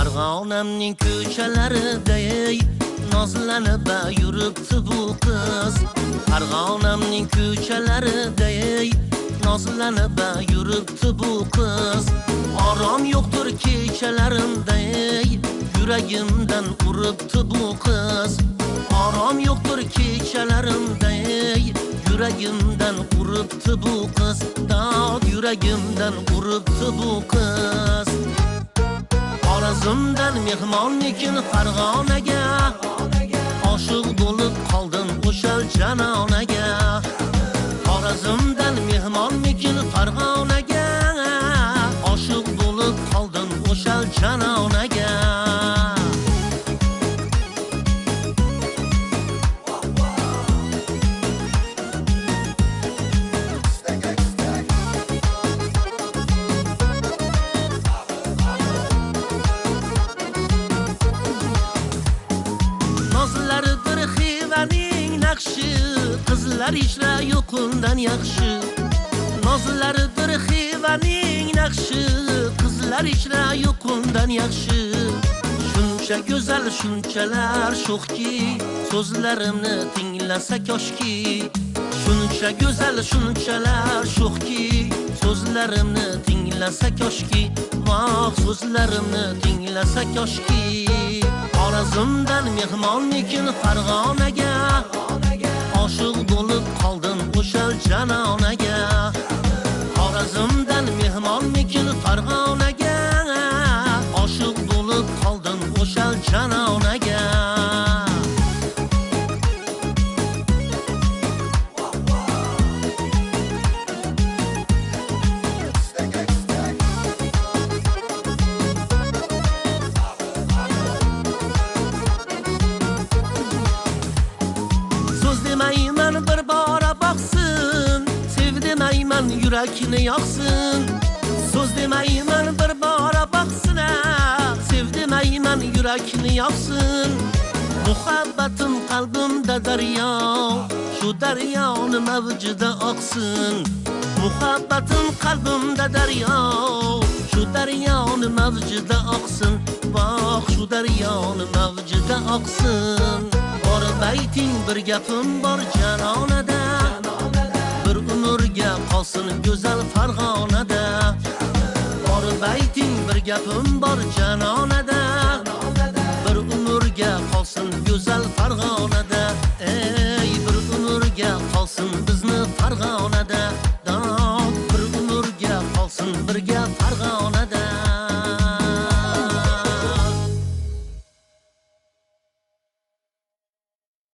Farg'onamning ko'chalarida nozlanib yuribdi bu qiz. Farg'onamning ko'chalarida nozlanib yuribdi bu qiz. Orom yo'qdir kechalarimda, yuragimdan uribdi bu qiz. Orom yo'qdir kechalarimda, yuragimdan uribdi bu qiz. Dod yuragimdan uribdi bu qiz. Xorazmdan mehmonnikin Farg'onaga, oshiq bo'lib qoldim o'sha janonaga. Xorazmdan mehmonnikin Farg'onaga, oshiq bo'lib qoldim o'sha janonaga. Nozlaridir Xivaning naqshi, qizlar ishra yo'qundan yaxshi. Nozlaridir Xivaning naqshi, qizlar ishra yo'qundan yaxshi. Shuncha go'zal, shunchalar sho'xki, so'zlarimni tinglasa koshki. Shuncha go'zal, shunchalar sho'xki, so'zlarimni tinglasa koshki. Voh, so'zlarimni tinglasa koshki. Xorazmdan mehmonnikin Farg'onaga, oshiq bo'lib qoldim o'sha janonaga. Xorazmdan mehmonnikin Farg'onaga, oshiq bo'lib qoldim o'sha janonaga. Demayman bir bora boqsin, sev demayman yurakni yoqsin. So'z demayman bir bora boqsin, sev demayman yurakni yoqsin. Muhabbatim qalbimda daryo, shu daryoni mavjida oqsin. Muhabbatim qalbimda daryo, shu daryoni mavjida oqsin. Voh, shu daryoni mavjida oqsin. Borib ayting bir gapim bor janonada, bir umrga qolsin go'zal Farg'onada. Borib ayting bir gapim bor janonada,